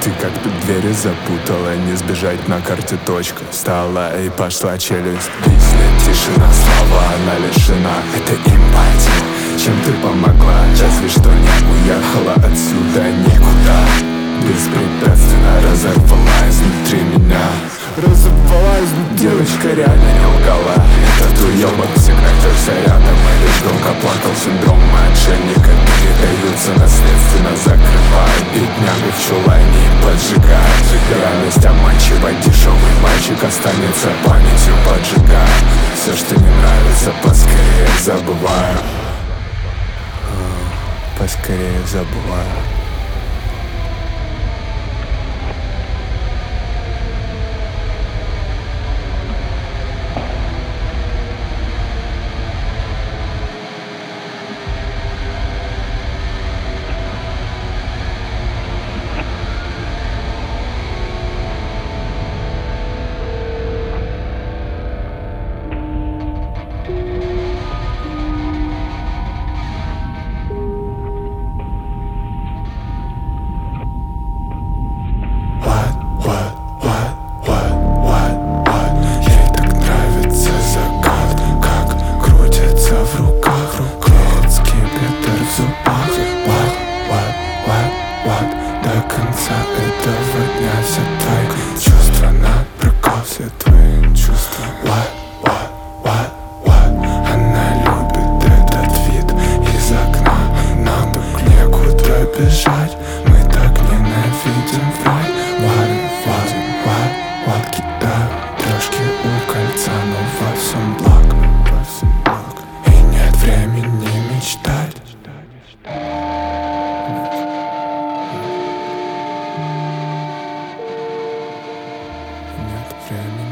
Ты как тут двери запутала, не сбежать на карте точка. Встала и пошла челюсть. Виснет тишина, слова, она лишена этой эмпатии. Чем ты помогла? Разве что не уехала отсюда никуда. Беспрепятственно разорвала изнутри меня. Разорвала изнутри. Девочка реально не лгала. Этот уёбок всегда терся рядом и лишь громко плакал. Синдром отшельника передаются наследственно, закрывая беднягу в чулане и поджигая. Реальность обманчива, дешевый мальчик останется памятью, поджигая. Все, что не нравится, поскорее забываю. Поскорее забываю. До конца этого дня все твои чувства напрокол, все твои чувства. What? Она любит этот вид из окна. Нам так некуда бежать, мы так ненавидим рай. What? Кидаю трешки у кольца, но во всем благ. И нет времени мечтать. Нет времени.